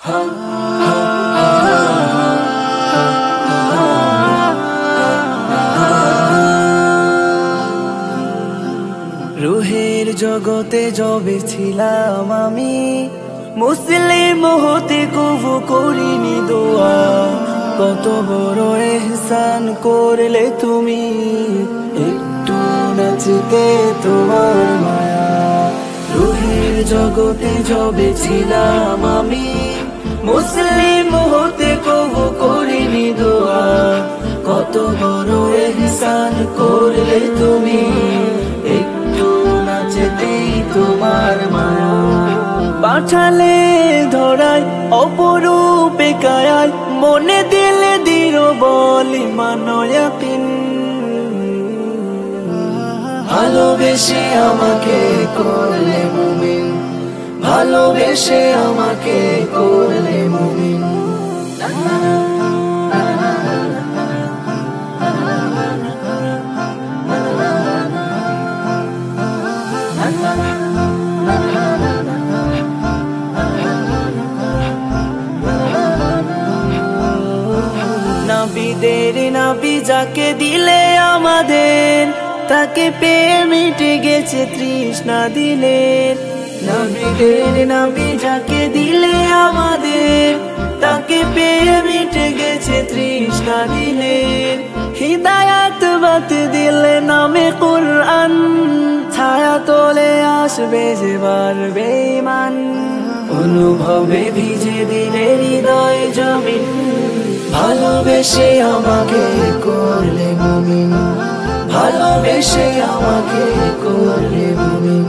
রুহের জগতে যবে ছিলাম আমি, মুসলিম হতে কবু করিনি দোয়া। কত বড় ইহসান করলে তুমি, একটু নাচতে তোমার মায়া। রুহের জগতে যবে ছিলাম আমি, মুসলিম হতে কবু করিনি দোয়া। কত বড় ইহসান করলে তুমি, একটু নাচতেই তোমার মায়া। পাঠালে ধরায় অপরূপে কায়ায়, মনে দিলে দিরো বলি মানয়াকিন। ভালোবেসে আমাকে করলে মুমিন, ভালোবেসে আমাকে করলে মুমিন। নাবিদের নাবি যাকে দিলে আমাদের, তাকে পেয়ে মিটে গেছে তৃষ্ণা দিলের। নাবিদের নাবি যাকে দিলে আমাদের, তাকে পেয়ে মিটে গেছে তৃষ্ণা দিলের। হিদায়াত বাত দিলে নামে কুরআন, ছায়া তোলে আসবে যে বাড়বে ঈমান। অনুভবে ভিজে দিলে হৃদয় জমিন, ভালোবেসে আমাকে করলে মুমিন, ভালোবেসে আমাকে করলে মুমিন।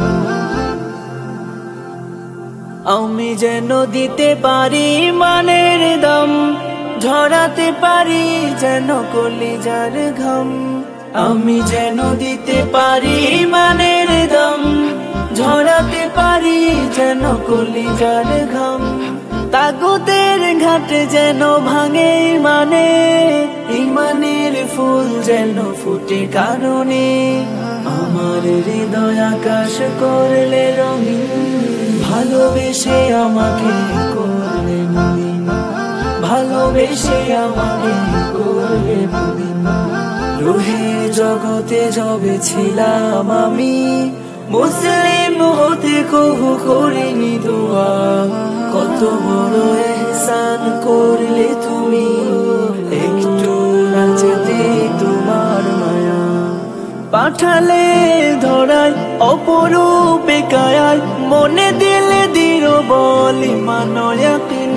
আমি যেন দিতে পারি ইমানের দম, ঝরাতে পারি যেন কলিজার ঘাম। আমি যেন দিতে পারি ইমানের দম, ঝরাতে পারি যেন কলিজার ঘাম। তাগুতের ঘাটে যেন ভাঙে ইমানে, ইমানের ফুল যেন ফুটে কারণে। আমার হৃদয় আকাশ করলে রঙিন, ভালোবেসে আমাকে করলে মুমিন, ভালোবেসে আমাকে করলে মুমিন। রুহের জগতে যবে ছিলাম আমি, মুসলিম হতে কবু করিনি দোয়া। কত বড় ইহসান করলে তুমি, একটু নাচতে তোমার মায়া। পাঠালে ধরায় অপরূপে কায়ায়, মনে দিলে দিরো বলি মানয়াকিন।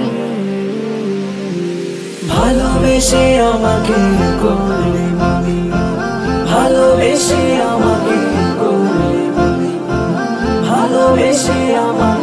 ভালোবেসে আমাকে করলে মুমিন, ভালোবেসে আমাকে করলে মুমিন, ভালোবেসে আমাকে